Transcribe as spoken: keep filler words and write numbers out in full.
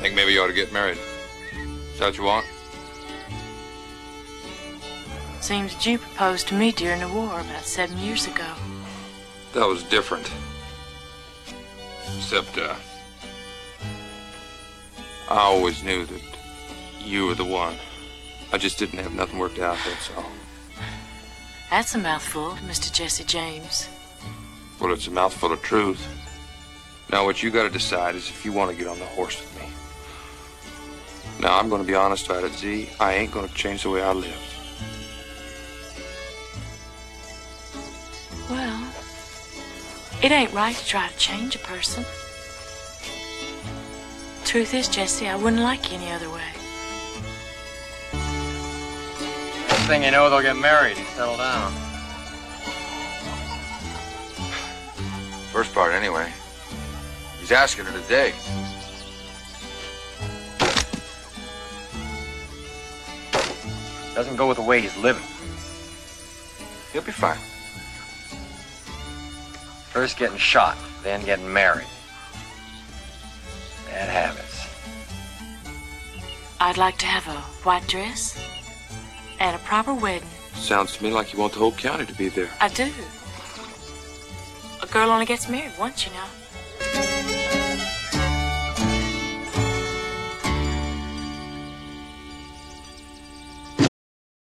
think maybe you ought to get married. Is that what you want? Seems that you proposed to me during the war about seven years ago. That was different. Except, uh... I always knew that you were the one. I just didn't have nothing worked out, that's all. That's a mouthful, Mister Jesse James. Well, it's a mouthful of truth. Now, what you gotta decide is if you want to get on the horse with me. Now, I'm gonna be honest about it, Z. I ain't gonna change the way I live. Well, it ain't right to try to change a person. Truth is, Jesse, I wouldn't like you any other way. Next thing you know, they'll get married and settle down. First part, anyway. He's asking her today. Doesn't go with the way he's living. He'll be fine. First getting shot, then getting married. Bad habits. I'd like to have a white dress and a proper wedding. Sounds to me like you want the whole county to be there. I do. A girl only gets married once, you know.